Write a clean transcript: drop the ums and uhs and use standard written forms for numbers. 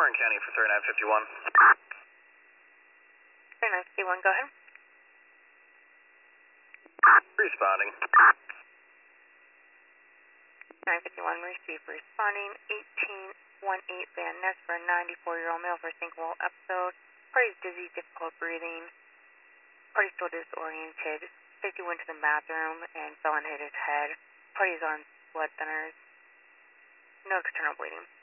Warren County for 3951. 3951, go ahead. Responding. 951, receive, responding. 1818 Van Ness for a 94-year-old male for a single episode. Party's dizzy, difficult breathing. Party's still disoriented. Safety went to the bathroom and fell and hit his head. Party's on blood thinners. No external bleeding.